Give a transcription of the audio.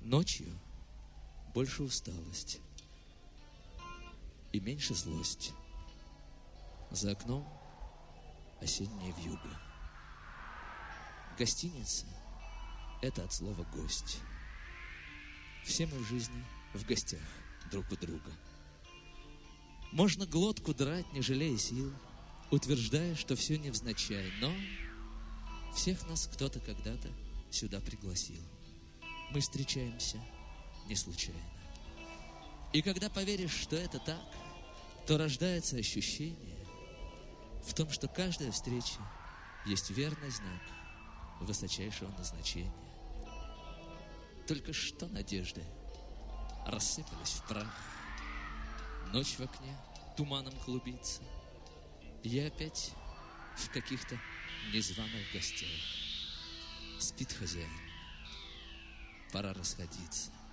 Ночью больше усталость и меньше злость. За окном осенняя вьюга. Гостиница – это от слова «гость». Все мы в жизни в гостях друг у друга. Можно глотку драть, не жалея сил, утверждая, что все невзначай, но всех нас кто-то когда-то сюда пригласил. Мы встречаемся не случайно. И когда поверишь, что это так, то рождается ощущение в том, что каждая встреча есть верный знак высочайшего назначения. Только что надежды рассыпались в прах. Ночь в окне туманом клубится. Я опять в каких-то незваных гостях. Спит хозяин. Пора расходиться.